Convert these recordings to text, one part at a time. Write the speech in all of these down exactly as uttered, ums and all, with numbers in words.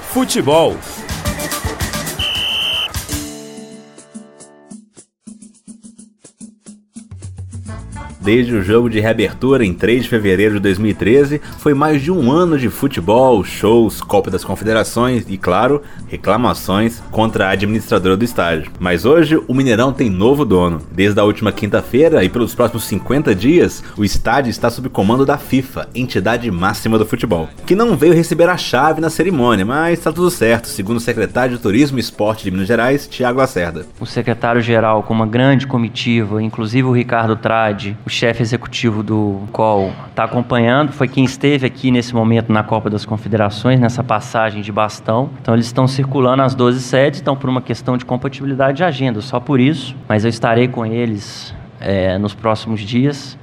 Futebol. Desde o jogo de reabertura em três de fevereiro de dois mil e treze, foi mais de um ano de futebol, shows, Copa das Confederações e, claro, reclamações contra a administradora do estádio. Mas hoje o Mineirão tem novo dono. Desde a última quinta-feira e pelos próximos cinquenta dias, o estádio está sob comando da FIFA, entidade máxima do futebol, que não veio receber a chave na cerimônia, mas está tudo certo, segundo o secretário de Turismo e Esporte de Minas Gerais, Thiago Lacerda. O secretário-geral, com uma grande comitiva, inclusive o Ricardo Tradi, o chefe executivo do C O L, está acompanhando, foi quem esteve aqui nesse momento na Copa das Confederações, nessa passagem de bastão. Então eles estão circulando as doze sedes, então por uma questão de compatibilidade de agenda, só por isso, mas eu estarei com eles é, nos próximos dias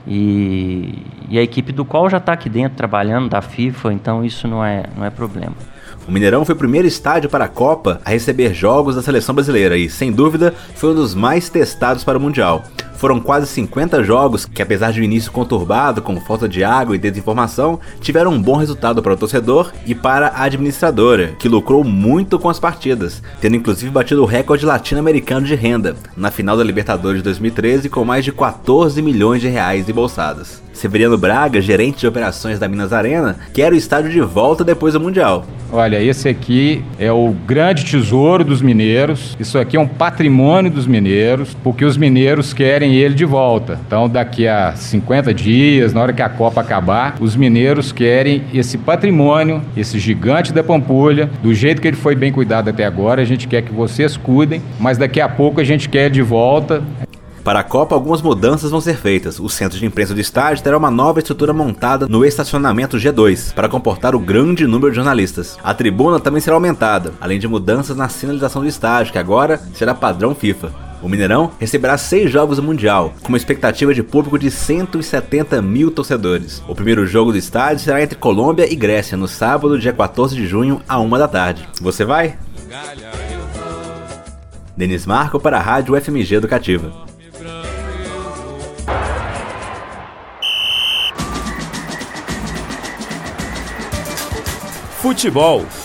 e, e a equipe do C O L já está aqui dentro trabalhando, da FIFA, então isso não é, não é problema. O Mineirão foi o primeiro estádio para a Copa a receber jogos da seleção brasileira e, sem dúvida, foi um dos mais testados para o Mundial. Foram quase cinquenta jogos que, apesar de um início conturbado, com falta de água e desinformação, tiveram um bom resultado para o torcedor e para a administradora, que lucrou muito com as partidas, tendo inclusive batido o recorde latino-americano de renda, na final da Libertadores de dois mil e treze, com mais de quatorze milhões de reais embolsadas. Severiano Braga, gerente de operações da Minas Arena, quer o estádio de volta depois do Mundial. Olha, esse aqui é o grande tesouro dos mineiros, isso aqui é um patrimônio dos mineiros, porque os mineiros querem ele de volta. Então, daqui a cinquenta dias, na hora que a Copa acabar, os mineiros querem esse patrimônio, esse gigante da Pampulha, do jeito que ele foi bem cuidado até agora. A gente quer que vocês cuidem, mas daqui a pouco a gente quer de volta. Para a Copa, algumas mudanças vão ser feitas. O centro de imprensa do estádio terá uma nova estrutura montada no estacionamento G dois, para comportar o grande número de jornalistas. A tribuna também será aumentada, além de mudanças na sinalização do estádio, que agora será padrão FIFA. O Mineirão receberá seis jogos do Mundial, com uma expectativa de público de cento e setenta mil torcedores. O primeiro jogo do estádio será entre Colômbia e Grécia, no sábado, dia quatorze de junho, à uma da tarde. Você vai? Denis Marco para a Rádio F M G Educativa. Futebol.